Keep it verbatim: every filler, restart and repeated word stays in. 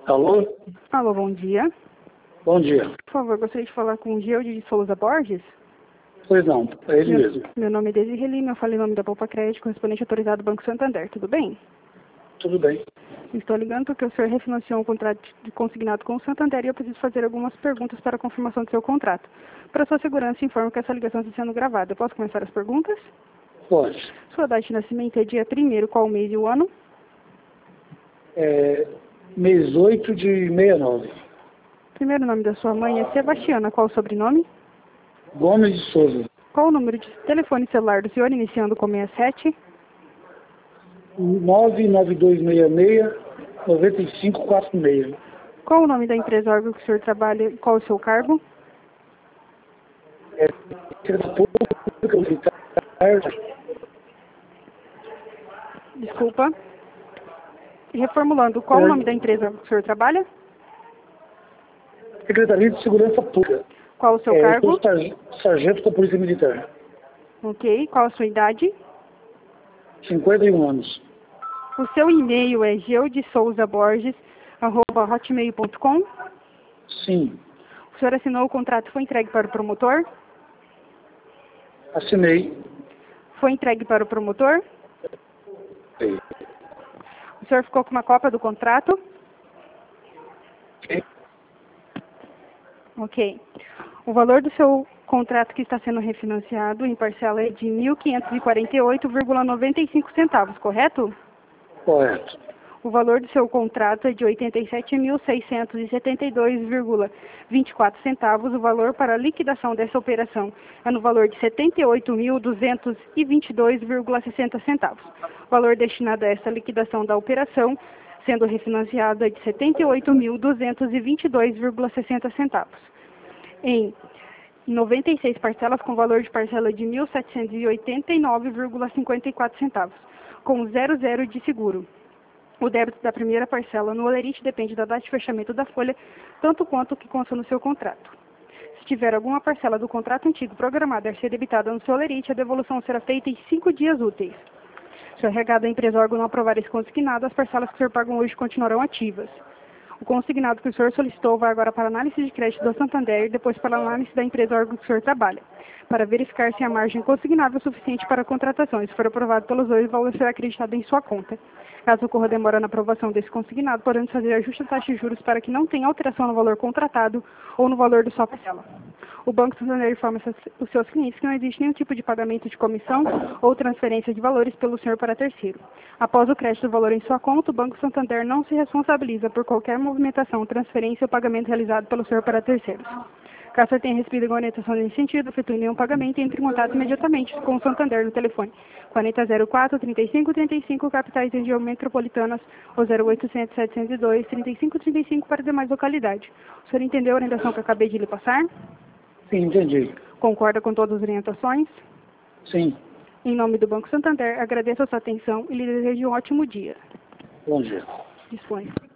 Alô? Alô, bom dia. Bom dia. Por favor, gostaria de falar com o Geode de Souza Borges. Pois não, é ele meu, mesmo. Meu nome é Desirê Lima, eu falei em nome da Poupa Crédito, correspondente autorizado do Banco Santander, tudo bem? Tudo bem. Estou ligando porque o senhor refinanciou um contrato de consignado com o Santander e eu preciso fazer algumas perguntas para a confirmação do seu contrato. Para sua segurança, informo que essa ligação está sendo gravada. Eu posso começar as perguntas? Pode. Sua data de nascimento é dia primeiro, qual o mês e o ano? É mês oito de sessenta e nove. Primeiro nome da sua mãe é Sebastiana, qual o sobrenome? Gomes de Souza. Qual o número de telefone celular do senhor, iniciando com sessenta e sete? nove nove dois seis seis, nove cinco quatro seis. Qual o nome da empresa órgão que o senhor trabalha e qual o seu cargo? É Pública Militar. Desculpa. Reformulando, qual É, o nome da empresa que o senhor trabalha? Secretaria de Segurança Pública. Qual o seu É, eu cargo? sou sar- sargento da Polícia Militar. Ok. Qual a sua idade? cinquenta e um anos. O seu e-mail é geodesouzaborges arroba hotmail ponto com. Sim. O senhor assinou o contrato e foi entregue para o promotor? Assinei. Foi entregue para o promotor? Sim. O senhor ficou com uma cópia do contrato? Ok. O valor do seu contrato que está sendo refinanciado em parcela é de mil quinhentos e quarenta e oito vírgula noventa e cinco centavos, correto? Correto. O valor do seu contrato é de oitenta e sete mil seiscentos e setenta e dois vírgula vinte e quatro centavos. O valor para a liquidação dessa operação é no valor de setenta e oito mil duzentos e vinte e dois vírgula sessenta centavos. O valor destinado a essa liquidação da operação, sendo refinanciado, é de setenta e oito mil duzentos e vinte e dois vírgula sessenta centavos. Em noventa e seis parcelas com valor de parcela de mil setecentos e oitenta e nove vírgula cinquenta e quatro centavos, com zero zero de seguro. O débito da primeira parcela no holerite depende da data de fechamento da folha, tanto quanto o que consta no seu contrato. Se tiver alguma parcela do contrato antigo programada a ser debitada no seu holerite, a devolução será feita em cinco dias úteis. Se o R H da empresa órgão não aprovar esse consignado, as parcelas que o senhor pagam hoje continuarão ativas. O consignado que o senhor solicitou vai agora para a análise de crédito do Santander e depois para a análise da empresa órgão que o senhor trabalha, para verificar se a margem consignável é suficiente para a contratação. Se for aprovado pelos dois, o valor será acreditado em sua conta. Caso ocorra demora na aprovação desse consignado, podemos fazer ajuste da taxa de juros para que não tenha alteração no valor contratado ou no valor de sua parcela. O Banco Santander informa os seus clientes que não existe nenhum tipo de pagamento de comissão ou transferência de valores pelo senhor para terceiro. Após o crédito do valor em sua conta, o Banco Santander não se responsabiliza por qualquer movimentação, transferência ou pagamento realizado pelo senhor para terceiros. Caso o senhor tenha recebido alguma orientação nesse sentido, efetue nenhum pagamento e entre em contato imediatamente com o Santander no telefone quarenta zero quatro, trinta e cinco trinta e cinco, capitais e região metropolitanas, ou zero oitocentos, setecentos e dois, trinta e cinco trinta e cinco para demais localidades. O senhor entendeu a orientação que eu acabei de lhe passar? Sim, entendi. Concorda com todas as orientações? Sim. Em nome do Banco Santander, agradeço a sua atenção e lhe desejo um ótimo dia. Bom dia. Disponha.